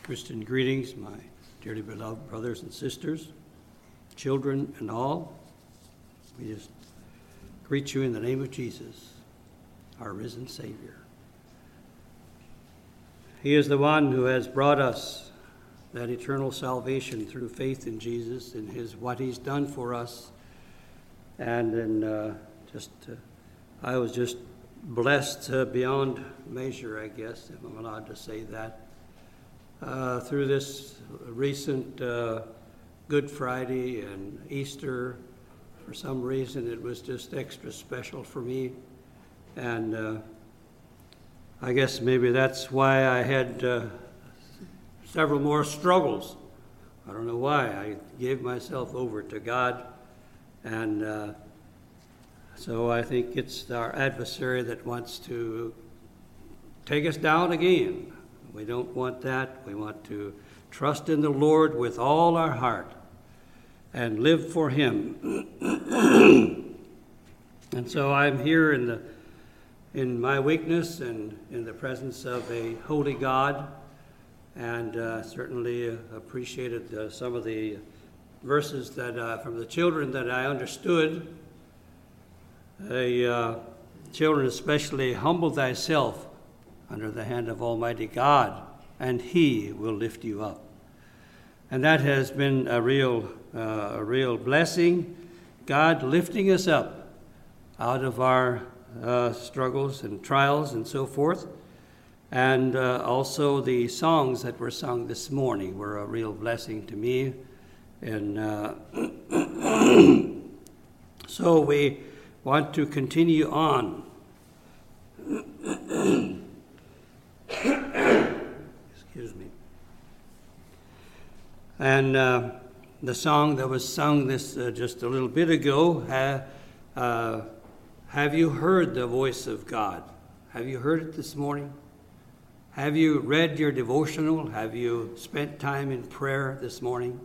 Christian greetings, my dearly beloved brothers and sisters, children and all. We just greet you in the name of Jesus, our risen Savior. He is the one who has brought us that eternal salvation through faith in Jesus and what he's done for us. And I was just blessed beyond measure, I guess, if I'm allowed to say that. Through this recent Good Friday and Easter, for some reason it was just extra special for me. And I guess maybe that's why I had several more struggles. I don't know why. I gave myself over to God. And so I think it's our adversary that wants to take us down again. We don't want that. We want to trust in the Lord with all our heart and live for him. And so I'm here in my weakness and in the presence of a holy God, and certainly appreciated some of the verses that from the children that I understood. Children especially, humble thyself under the hand of Almighty God, and he will lift you up. And that has been a real blessing, God lifting us up out of our struggles and trials and so forth. And also the songs that were sung this morning were a real blessing to me. And so we want to continue on. Excuse me. And the song that was sung this just a little bit ago, have you heard the voice of God? Have you heard it this morning? Have you read your devotional? Have you spent time in prayer this morning?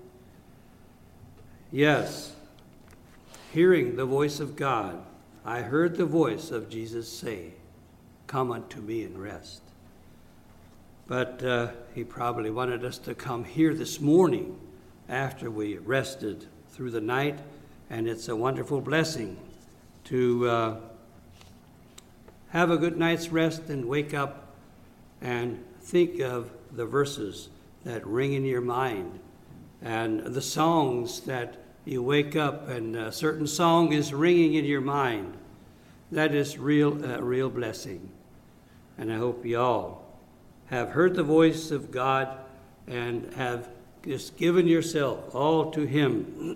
Yes. Hearing the voice of God, I heard the voice of Jesus say, "Come unto me and rest." But he probably wanted us to come here this morning after we rested through the night, and it's a wonderful blessing to have a good night's rest and wake up and think of the verses that ring in your mind and the songs that you wake up and a certain song is ringing in your mind. That is real blessing. And I hope you all have heard the voice of God and have just given yourself all to him.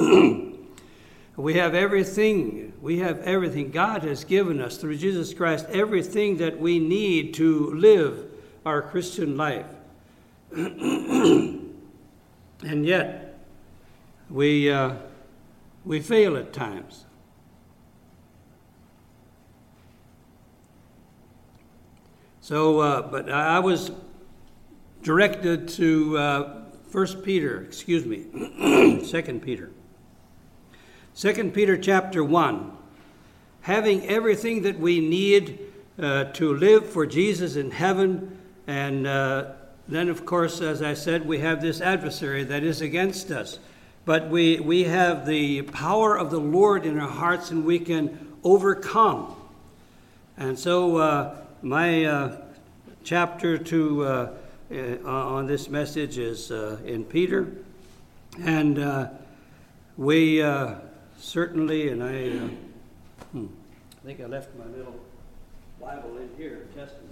We have everything. God has given us through Jesus Christ everything that we need to live our Christian life. And yet, we fail at times. So, but I was directed to 2 Peter chapter 1. Having everything that we need to live for Jesus in heaven, and then, of course, as I said, we have this adversary that is against us. But we have the power of the Lord in our hearts, and we can overcome. And so my chapter 2 on this message is in Peter. And we certainly, and I think I left my little Bible in here, Testament.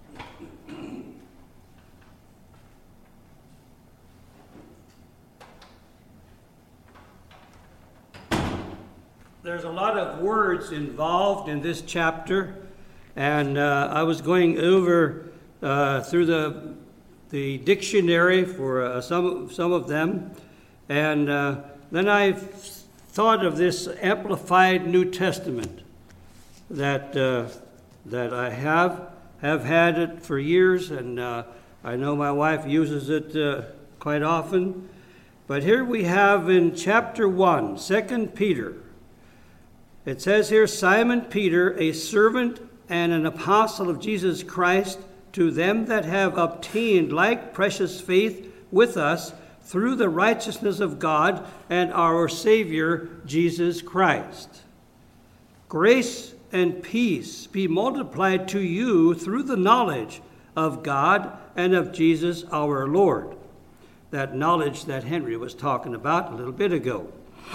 There's a lot of words involved in this chapter, and I was going over through the dictionary for some of them, and then I thought of this Amplified New Testament that I have had it for years, and I know my wife uses it quite often. But here we have in chapter 1, 2 Peter. It says here, Simon Peter, a servant and an apostle of Jesus Christ, to them that have obtained like precious faith with us through the righteousness of God and our Savior, Jesus Christ. Grace and peace be multiplied to you through the knowledge of God and of Jesus our Lord. That knowledge that Henry was talking about a little bit ago.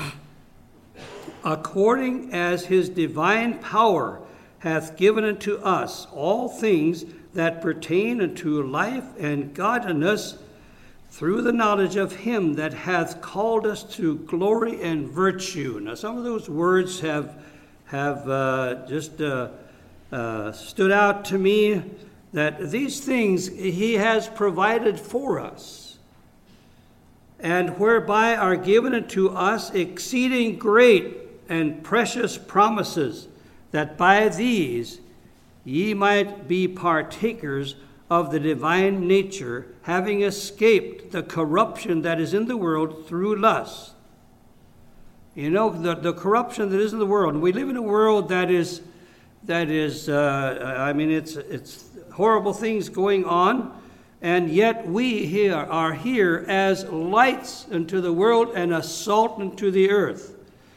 According as his divine power hath given unto us all things that pertain unto life and godliness, through the knowledge of him that hath called us to glory and virtue. Now, some of those words have just stood out to me, that these things he has provided for us, and whereby are given unto us exceeding great and precious promises, that by these ye might be partakers of the divine nature, having escaped the corruption that is in the world through lust. You know, the corruption that is in the world. We live in a world that is it's horrible things going on, and yet we here are here as lights unto the world and a salt unto the earth.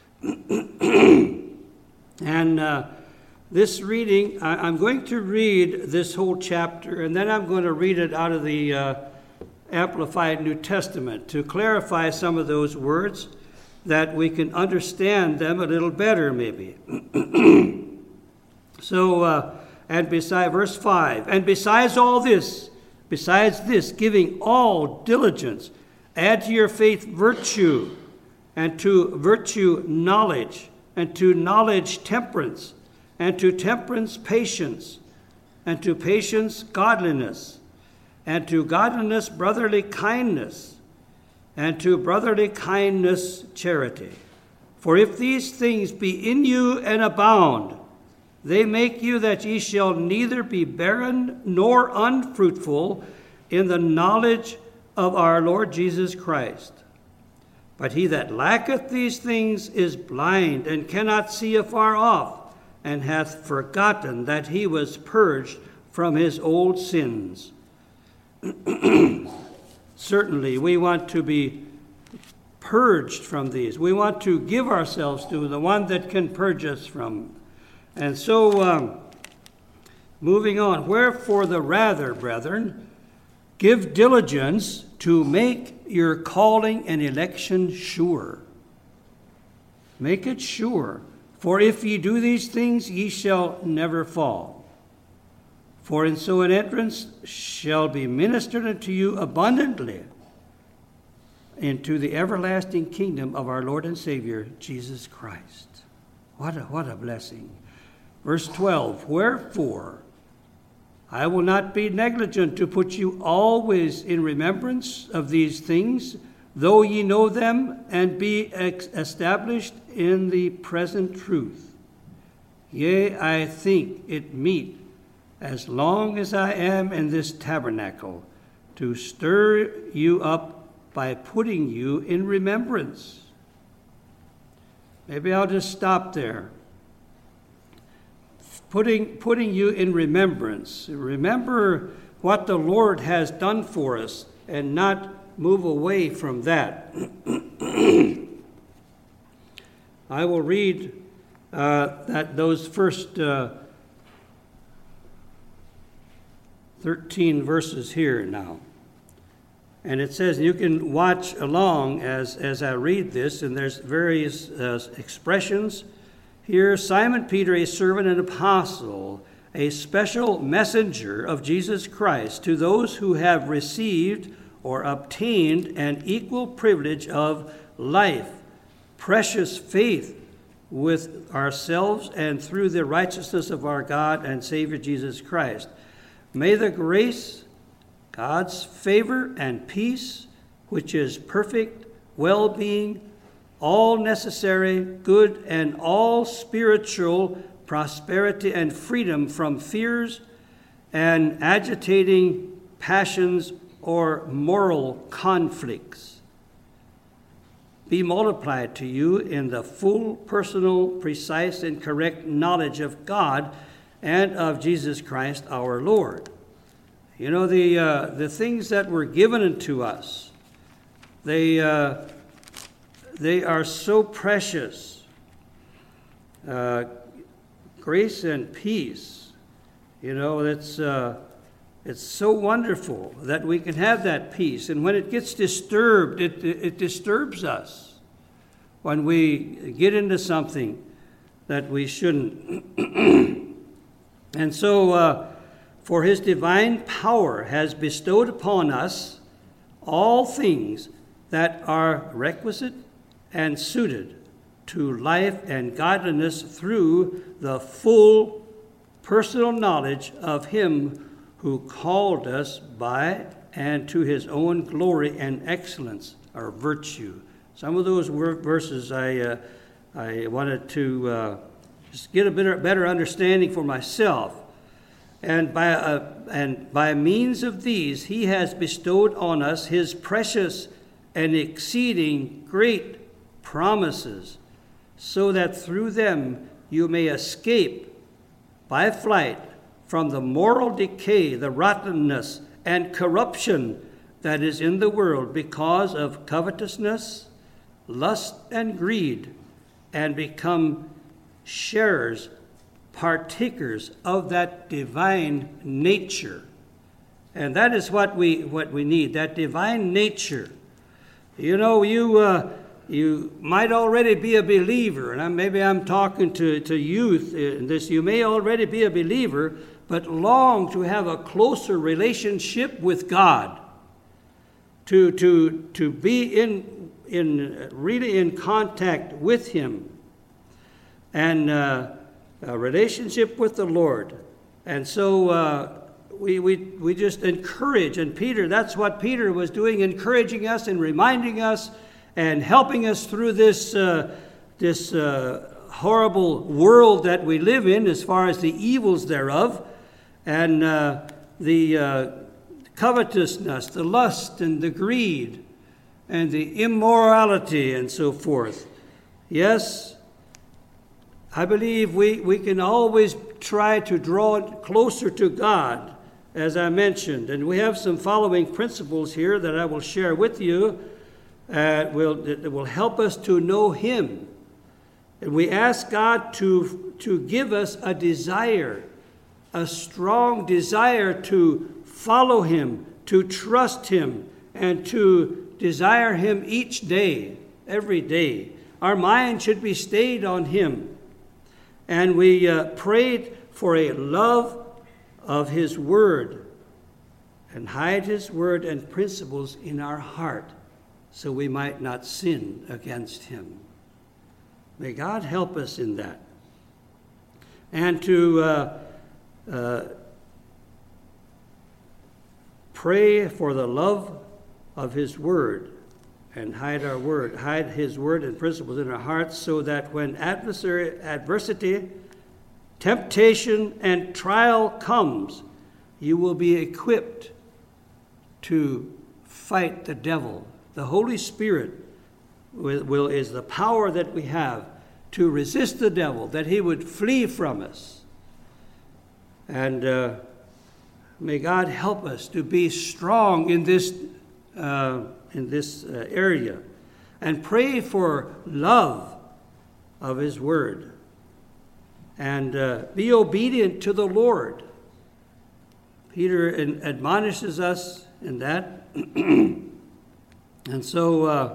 And this reading, I'm going to read this whole chapter, and then I'm going to read it out of the Amplified New Testament to clarify some of those words, that we can understand them a little better, maybe. So, and beside verse 5, and besides this, giving all diligence, add to your faith virtue, and to virtue knowledge, and to knowledge temperance, and to temperance patience, and to patience godliness, and to godliness brotherly kindness, and to brotherly kindness charity. For if these things be in you and abound, they make you that ye shall neither be barren nor unfruitful in the knowledge of our Lord Jesus Christ. But he that lacketh these things is blind, and cannot see afar off, and hath forgotten that he was purged from his old sins. Certainly, we want to be purged from these. We want to give ourselves to the one that can purge us from. And so, moving on, wherefore the rather, brethren, give diligence to make your calling and election sure. Make it sure. For if ye do these things, ye shall never fall. For in so an entrance shall be ministered unto you abundantly into the everlasting kingdom of our Lord and Savior, Jesus Christ. What a blessing. Verse 12, wherefore I will not be negligent to put you always in remembrance of these things, though ye know them and be established in the present truth. Yea, I think it meet, as long as I am in this tabernacle, to stir you up by putting you in remembrance. Maybe I'll just stop there. Putting you in remembrance. Remember what the Lord has done for us and not move away from that. I will read those first 13 verses here now. And it says, you can watch along as I read this, and there's various expressions. Here, Simon Peter, a servant and apostle, a special messenger of Jesus Christ, to those who have received or obtained an equal privilege of life, precious faith with ourselves and through the righteousness of our God and Savior Jesus Christ. May the grace, God's favor and peace, which is perfect well-being, all necessary good and all spiritual prosperity and freedom from fears and agitating passions or moral conflicts, be multiplied to you in the full, personal, precise, and correct knowledge of God and of Jesus Christ our Lord. You know, the things that were given unto us, they are so precious. Grace and peace, you know, it's so wonderful that we can have that peace. And when it gets disturbed, it disturbs us when we get into something that we shouldn't. And so, for his divine power has bestowed upon us all things that are requisite and suited to life and godliness through the full personal knowledge of him who called us by and to his own glory and excellence or virtue. Some of those verses I wanted to just get a better understanding for myself. And by means of these, he has bestowed on us his precious and exceeding great promises, so that through them you may escape by flight from the moral decay, the rottenness, and corruption that is in the world because of covetousness, lust, and greed, and become sharers, partakers of that divine nature. And that is what we need, that divine nature. You know, you might already be a believer, and maybe I'm talking to youth in this. You may already be a believer, but long to have a closer relationship with God, to be really in contact with him, and a relationship with the Lord. And so we just encourage, and Peter, that's what Peter was doing, encouraging us and reminding us and helping us through this horrible world that we live in, as far as the evils thereof, and the covetousness, the lust, and the greed, and the immorality, and so forth. Yes, I believe we can always try to draw closer to God, as I mentioned. And we have some following principles here that I will share with you that will help us to know him. And we ask God to give us a desire, a strong desire to follow him, to trust him, and to desire him each day, every day. Our mind should be stayed on him. And we prayed for a love of his word, and hide his word and principles in our heart, so we might not sin against him. May God help us in that. And to pray for the love of his word, and hide his word and principles in our hearts, so that when adversity, temptation, and trial comes, you will be equipped to fight the devil. The Holy Spirit is the power that we have to resist the devil, that he would flee from us. And may God help us to be strong in this area, and pray for love of his word, and be obedient to the Lord. Peter admonishes us in that. And so,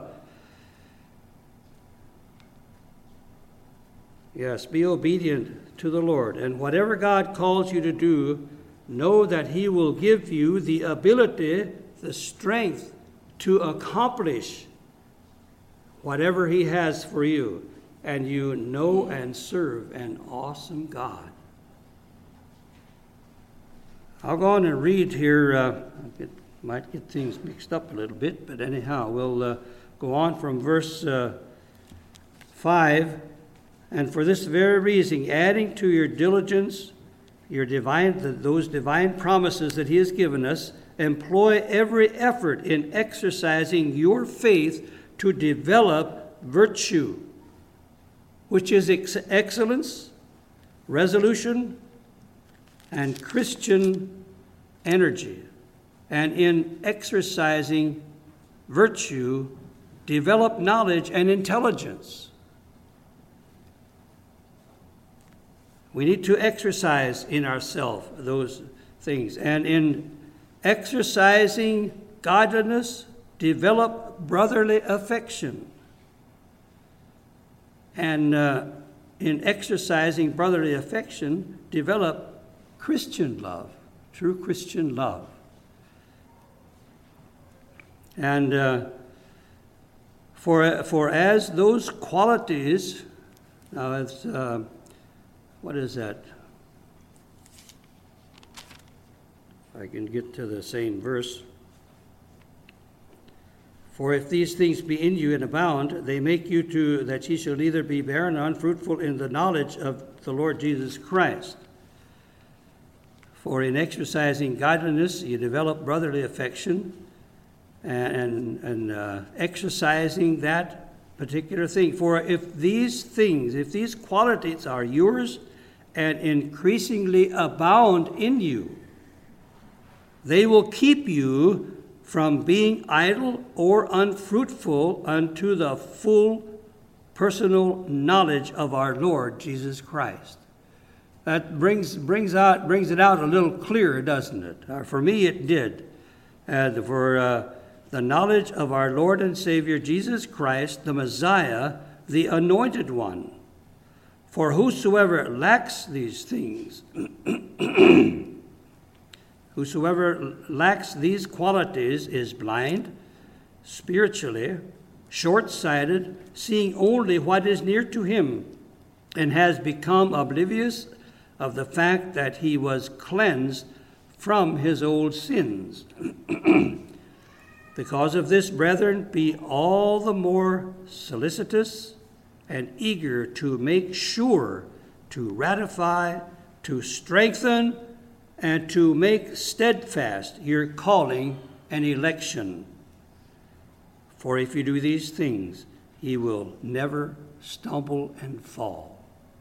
yes, be obedient to the Lord. And whatever God calls you to do, know that he will give you the ability, the strength to accomplish whatever he has for you. And you know and serve an awesome God. I'll go on and read here. Might get things mixed up a little bit, but anyhow, we'll go on from verse 5. And for this very reason, adding to your diligence, those divine promises that he has given us, employ every effort in exercising your faith to develop virtue, which is excellence, resolution, and Christian energy. and in exercising virtue, develop knowledge and intelligence. We need to exercise in ourselves those things. And in exercising godliness, develop brotherly affection. And in exercising brotherly affection, develop Christian love, true Christian love. And for as those qualities, now it's, what is that? If I can get to the same verse. For if these things be in you and abound, they make you to that ye shall neither be barren nor unfruitful in the knowledge of the Lord Jesus Christ. For in exercising godliness, you develop brotherly affection, and exercising that particular thing. For if these things, if these qualities are yours and increasingly abound in you, they will keep you from being idle or unfruitful unto the full personal knowledge of our Lord Jesus Christ. That brings it out a little clearer, doesn't it? For me, it did. For the knowledge of our Lord and Savior Jesus Christ, the Messiah, the Anointed One. For whosoever lacks these things, whosoever lacks these qualities is blind, spiritually, short-sighted, seeing only what is near to him, and has become oblivious of the fact that he was cleansed from his old sins. Because of this, brethren, be all the more solicitous and eager to make sure, to ratify, to strengthen, and to make steadfast your calling and election. For if you do these things, ye will never stumble and fall.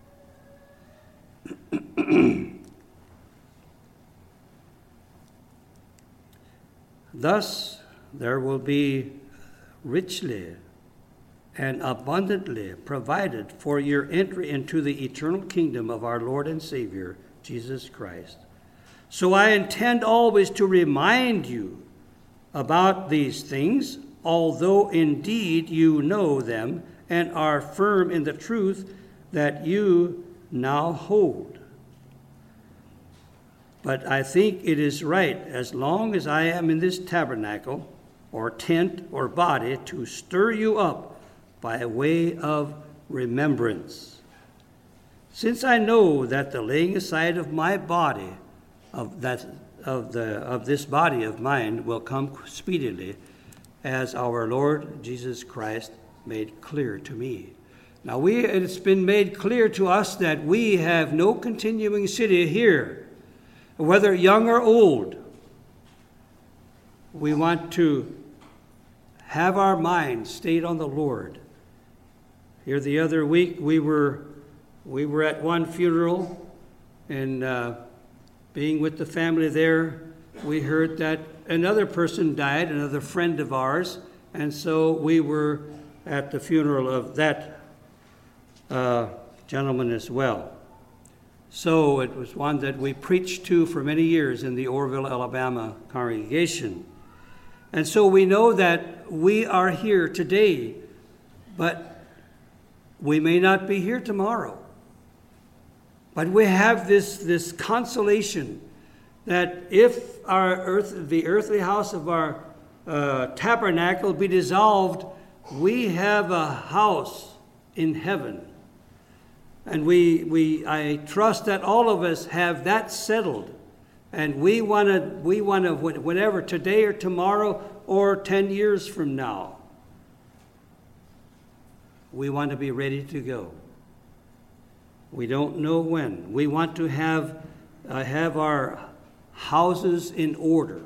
Thus, there will be richly and abundantly provided for your entry into the eternal kingdom of our Lord and Savior, Jesus Christ. So I intend always to remind you about these things, although indeed you know them and are firm in the truth that you now hold. But I think it is right, as long as I am in this tabernacle, or tent, or body, to stir you up by way of remembrance. Since I know that the laying aside of my body, of this body of mine, will come speedily, as our Lord Jesus Christ made clear to me. Now it's been made clear to us that we have no continuing city here, whether young or old. We want to have our mind stayed on the Lord. Here the other week we were at one funeral, and being with the family there, we heard that another person died, another friend of ours, and so we were at the funeral of that gentleman as well. So it was one that we preached to for many years in the Orville, Alabama congregation. And so we know that we are here today, but we may not be here tomorrow. But we have this consolation that if the earthly house of our tabernacle be dissolved, we have a house in heaven. And I trust that all of us have that settled. And we want to, whenever, today or tomorrow or 10 years from now, we want to be ready to go. We don't know when. We want to have our houses in order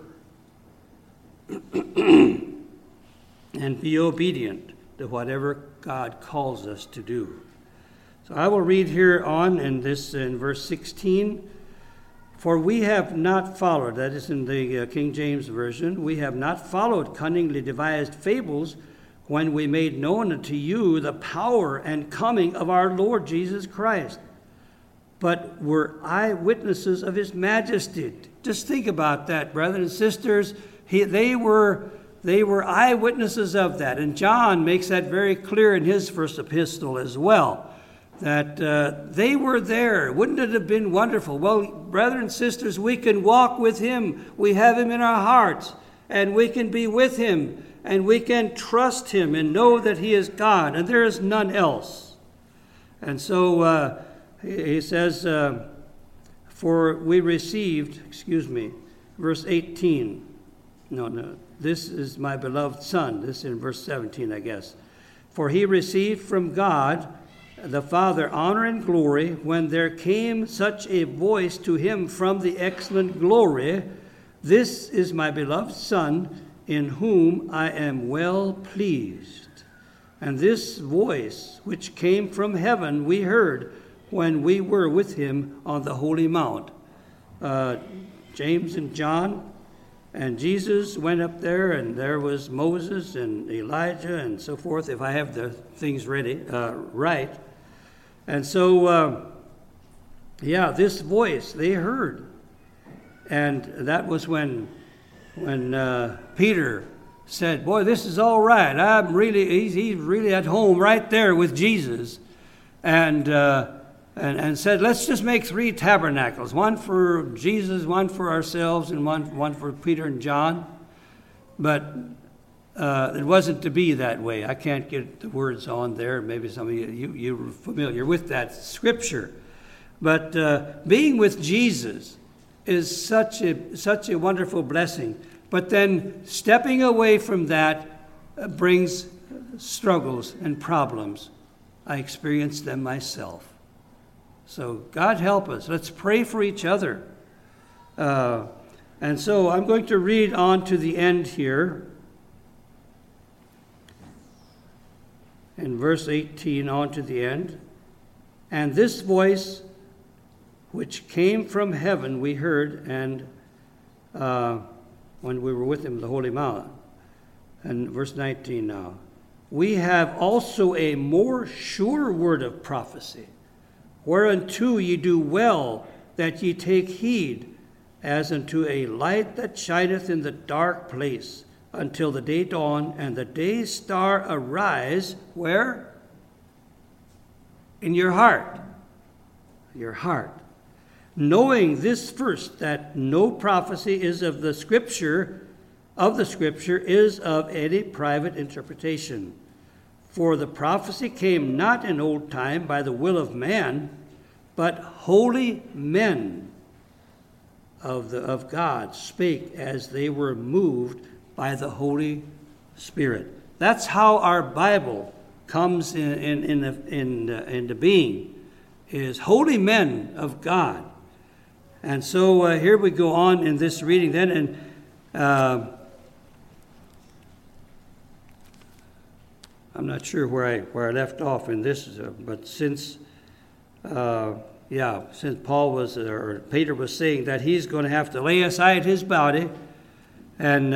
and be obedient to whatever God calls us to do. So I will read here on in verse 16. For we have not followed, that is in the King James Version, we have not followed cunningly devised fables when we made known unto you the power and coming of our Lord Jesus Christ, but were eyewitnesses of his majesty. Just think about that, brothers and sisters. They were eyewitnesses of that. And John makes that very clear in his first epistle as well, that they were there. Wouldn't it have been wonderful? Well, brothers and sisters, we can walk with him. We have him in our hearts, and we can be with him, and we can trust him and know that he is God, and there is none else. And so he says, for we received, verse 18. No, this is my beloved Son. This is in verse 17, I guess. For he received from God the Father honor and glory when there came such a voice to him from the excellent glory, this is my beloved Son, in whom I am well pleased. And this voice, which came from heaven, we heard when we were with him on the holy mount. James and John and Jesus went up there, and there was Moses and Elijah and so forth, if I have the things ready, right. And so, this voice they heard. And that was when Peter said, boy, this is all right. He's really at home right there with Jesus. And said, let's just make 3 tabernacles, one for Jesus, one for ourselves, and one for Peter and John. But it wasn't to be that way. I can't get the words on there. Maybe some of you're familiar with that scripture. But being with Jesus is such a wonderful blessing. But then stepping away from that brings struggles and problems. I experienced them myself. So God help us. Let's pray for each other. And so I'm going to read on to the end here. In verse 18 on to the end. And this voice which came from heaven we heard, and when we were with him on the holy mount. And verse 19 now. We have also a more sure word of prophecy, whereunto ye do well that ye take heed, as unto a light that shineth in the dark place, until the day dawn and the day star arise. Where? In your heart. Your heart. Knowing this first, that no prophecy is of the Scripture, is of any private interpretation. For the prophecy came not in old time by the will of man, but holy men of God spake as they were moved by the Holy Spirit. That's how our Bible comes into being, is holy men of God. And so here we go on in this reading then, and I'm not sure where I left off in this, but since Paul was, or Peter was saying that he's going to have to lay aside his body, and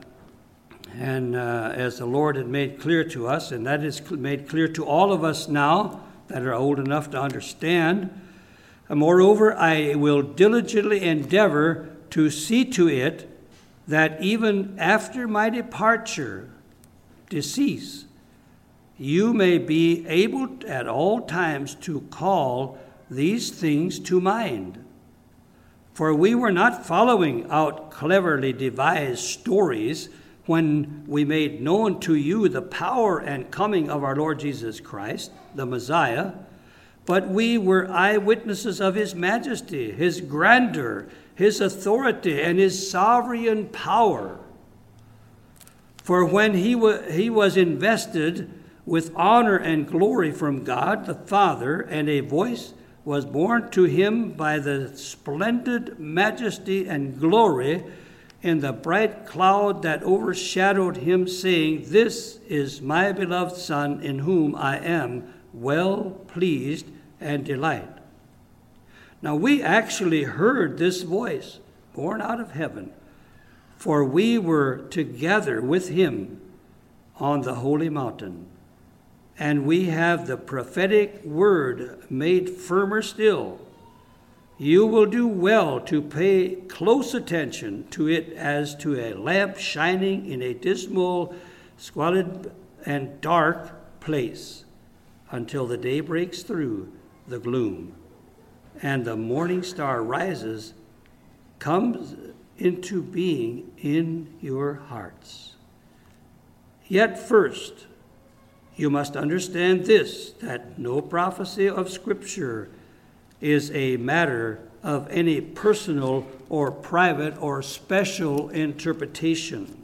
as the Lord had made clear to us, and that is made clear to all of us now that are old enough to understand. Moreover, I will diligently endeavor to see to it that even after my departure, decease, you may be able at all times to call these things to mind. For we were not following out cleverly devised stories when we made known to you the power and coming of our Lord Jesus Christ, the Messiah, but we were eyewitnesses of his majesty, his grandeur, his authority, and his sovereign power. For when he was invested with honor and glory from God the Father, and a voice was borne to him by the splendid majesty and glory in the bright cloud that overshadowed him, saying, This is my beloved Son, in whom I am well pleased and delight. Now we actually heard this voice born out of heaven, for we were together with him on the holy mountain. And we have the prophetic word made firmer still. You will do well to pay close attention to it as to a lamp shining in a dismal, squalid, and dark place until the day breaks through the gloom and the morning star rises, comes into being in your hearts. Yet first, you must understand this, that no prophecy of Scripture is a matter of any personal or private or special interpretation.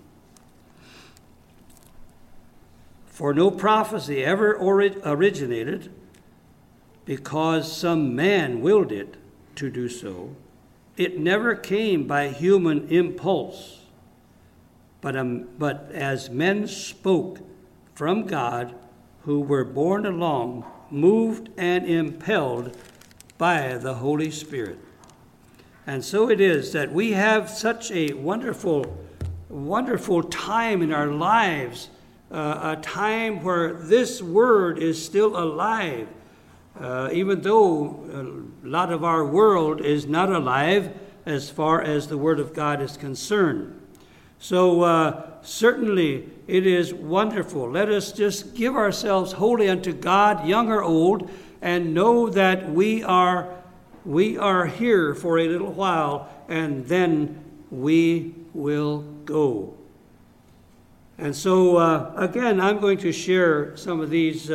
For no prophecy ever originated because some man willed it to do so. It never came by human impulse, but as men spoke from God, who were borne along, moved and impelled by the Holy Spirit. And so it is that we have such a wonderful, wonderful time in our lives, a time where this word is still alive, even though a lot of our world is not alive as far as the Word of God is concerned. So certainly it is wonderful. Let us just give ourselves wholly unto God, young or old, and know that we are here for a little while, and then we will go. And so again, I'm going to share some of these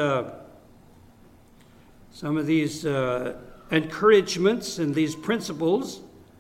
encouragements and these principles.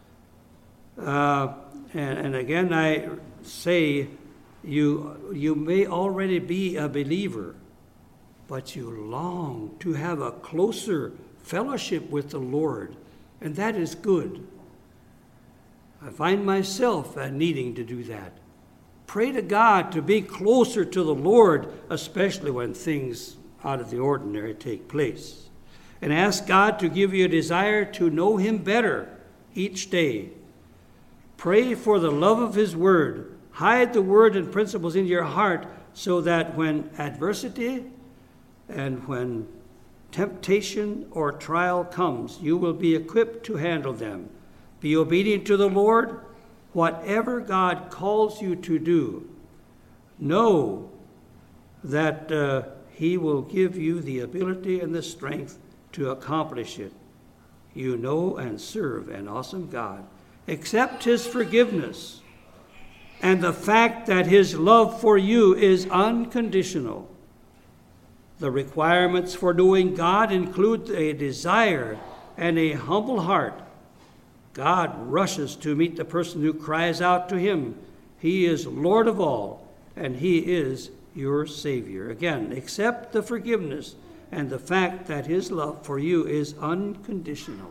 And again, I say you may already be a believer, but you long to have a closer fellowship with the Lord, and that is good. I find myself needing to do that. Pray to God to be closer to the Lord, especially when things out of the ordinary take place. And ask God to give you a desire to know Him better each day. Pray for the love of His Word. Hide the Word and principles in your heart so that when adversity and when temptation or trial comes, you will be equipped to handle them. Be obedient to the Lord. Whatever God calls you to do, know that He will give you the ability and the strength to accomplish it. You know and serve an awesome God. Accept His forgiveness and the fact that His love for you is unconditional. The requirements for knowing God include a desire and a humble heart. God rushes to meet the person who cries out to Him. He is Lord of all, and He is your Savior. Again, accept the forgiveness and the fact that His love for you is unconditional.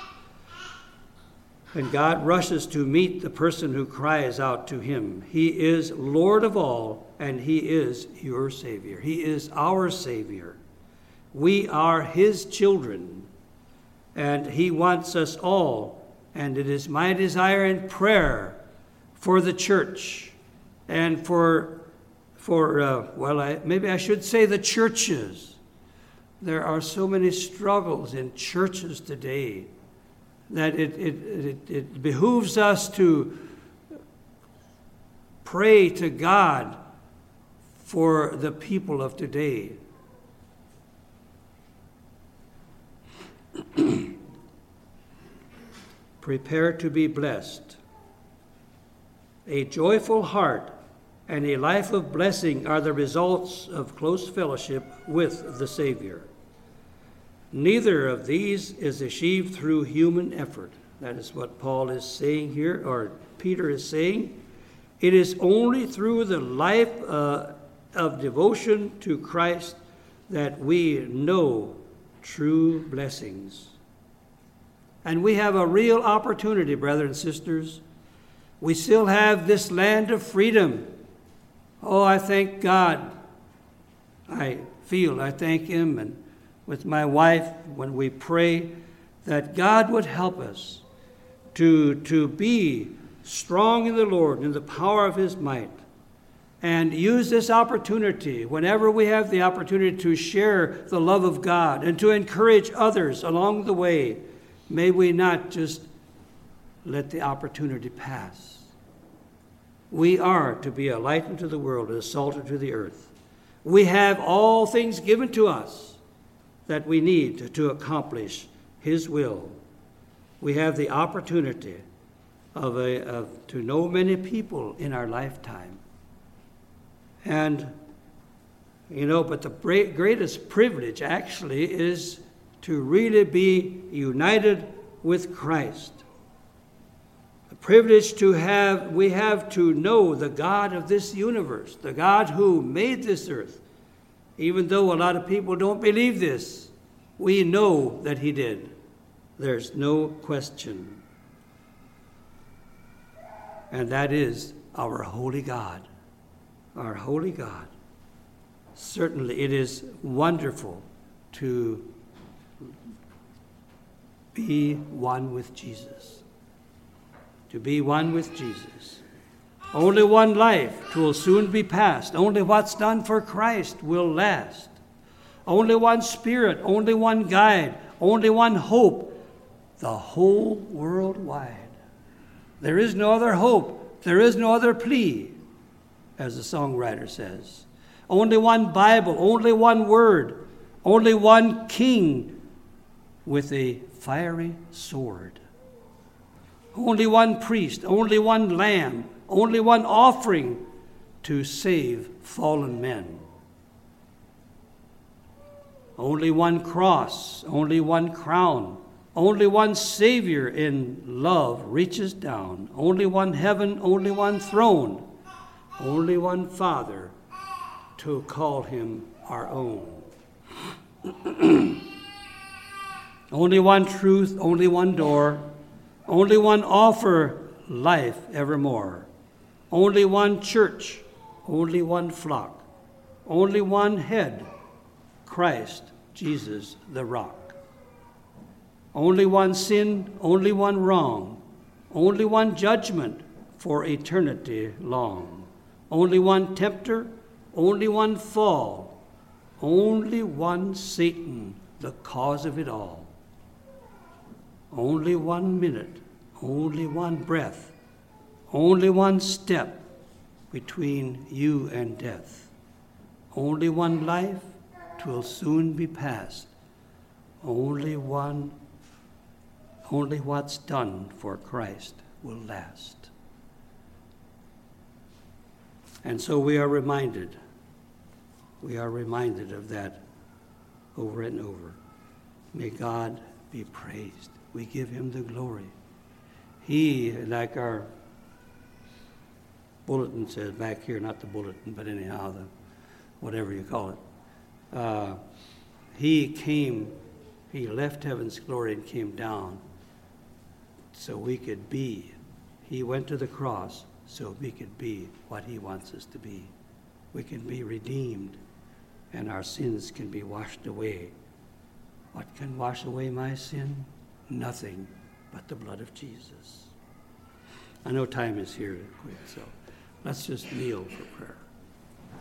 And God rushes to meet the person who cries out to Him. He is Lord of all, and He is your Savior. He is our Savior. We are His children, and He wants us all. And it is my desire and prayer for the church and maybe I should say the churches. There are so many struggles in churches today that it behooves us to pray to God for the people of today. Prepare to be blessed. A joyful heart and a life of blessing are the results of close fellowship with the Savior. Neither of these is achieved through human effort. That is what Paul is saying here, or Peter is saying. It is only through the life of devotion to Christ that we know true blessings. And we have a real opportunity, brothers and sisters. We still have this land of freedom. Oh, I thank God. I thank Him. And with my wife, when we pray, that God would help us to be strong in the Lord, in the power of his might, and use this opportunity whenever we have the opportunity to share the love of God and to encourage others along the way. May we not just let the opportunity pass. We are to be a light unto the world and a salt unto the earth. We have all things given to us that we need to accomplish his will. We have the opportunity to know many people in our lifetime. And, but the greatest privilege actually is to really be united with Christ. The privilege we have to know the God of this universe, the God who made this earth. Even though a lot of people don't believe this, we know that he did. There's no question. And that is our holy God. Our holy God. Certainly it is wonderful to be one with Jesus. To be one with Jesus. Only one life will soon be past. Only what's done for Christ will last. Only one Spirit, only one guide, only one hope, the whole world wide. There is no other hope. There is no other plea, as the songwriter says. Only one Bible, only one word, only one king with a fiery sword. Only one priest, only one lamb, only one offering to save fallen men. Only one cross, only one crown, only one Savior in love reaches down. Only one heaven, only one throne, only one Father to call him our own. Only one truth, only one door, only one offer, life evermore. Only one church, only one flock, only one head, Christ Jesus the rock. Only one sin, only one wrong, only one judgment for eternity long. Only one tempter, only one fall, only one Satan, the cause of it all. Only 1 minute, only one breath, only one step between you and death. Only one life, 'twill soon be past. Only what's done for Christ will last. And so we are reminded of that over and over. May God be praised. We give him the glory. He, like our bulletin says back here, not the bulletin, but anyhow, whatever you call it. He left heaven's glory and came down so we could be. He went to the cross so we could be what he wants us to be. We can be redeemed and our sins can be washed away. What can wash away my sin? Nothing but the blood of Jesus. I know time is here to quit, so let's just kneel for prayer.